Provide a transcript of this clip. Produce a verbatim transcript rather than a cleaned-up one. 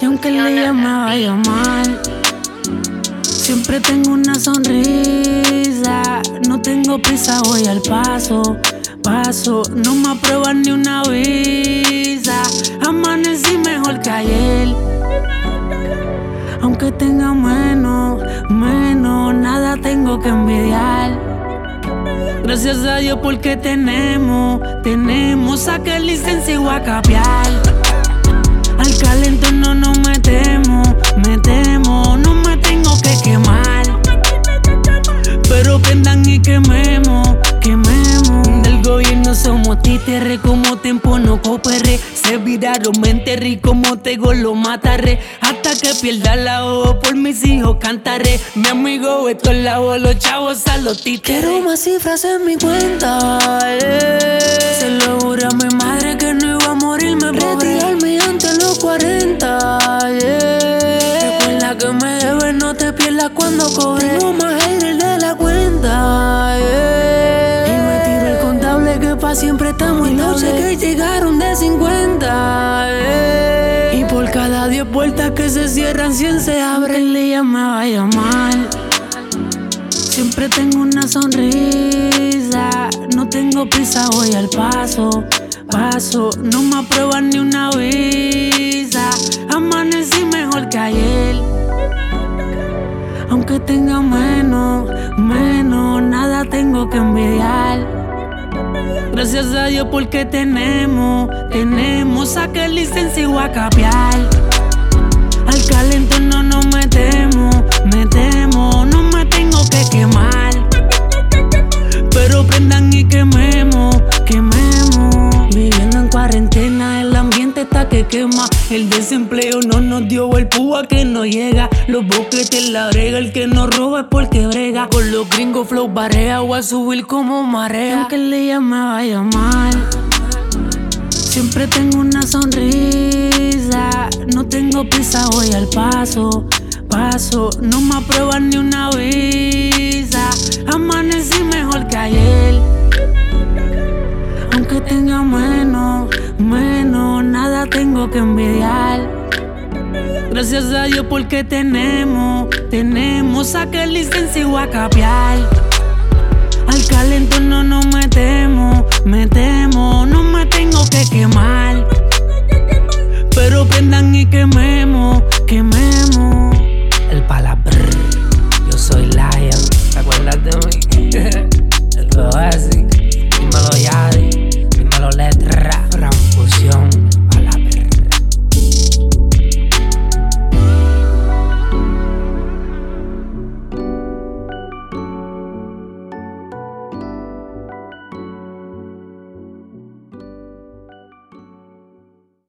Y aunque el día me vaya mal, siempre tengo una sonrisa. No tengo prisa, voy al paso, paso. No me aprueban ni una visa. Amanecí mejor que ayer. Aunque tenga menos, menos, nada tengo que envidiar. Gracias a Dios porque tenemos, tenemos. Saqué licencia y voy a capiar. Al calento no nos metemos, metemos. No me tengo que quemar, pero prendan y quememos, quememos. Del gobierno somos títeres, como tiempo no cooperé. Se viraron, me enterré, como tengo lo mataré. Hasta que pierda la voz, por mis hijos cantaré. Mi amigo, esto es la voz, los chavos a los títeres. Quiero más cifras en mi cuenta, yeah. Se lo juré a mi madre que no iba a morirme pobre. Retirarme antes los cuarenta, yeah. Recuerda que me debes, no te pierdas cuando cobre. Tengo más aire de la cuenta, yeah. Y me tiro el contable que pa' siempre estamos y no sé estables. que llegaron de cincuenta, yeah. Y por cada diez puertas que se cierran, cien se abren. El día me vaya mal, siempre tengo una sonrisa. No tengo prisa, voy al paso, paso. No me aprueban ni una visa. Amanecí mejor que ayer. Aunque tenga menos, menos, nada tengo que envidiar. Gracias a Dios porque tenemos, tenemos. Saqué licencia y voy a capiar. Al calento no nos metemos, metemos. No me tengo que quemar, pero prendan y quememos, quememos. Viviendo en cuarentena, el ambiente está que quema. El desempleo no nos dio, el púa que no llega. Los boquetes la brega, el que nos roba es porque brega. Con los gringos flow barea, voy a subir como marea. Aunque el día me vaya mal, siempre tengo una sonrisa. No tengo prisa, voy al paso, paso. No me aprueban ni una visa. Amanecí mejor que ayer. Aunque tenga menos, menos, nada tengo que envidiar. Gracias a Dios porque tenemos, tenemos. Saqué licencia y voy a capiar. Al calento no nos metemos, metemos. No me tengo que quemar, pero prendan y quememos, quememos. El palabra.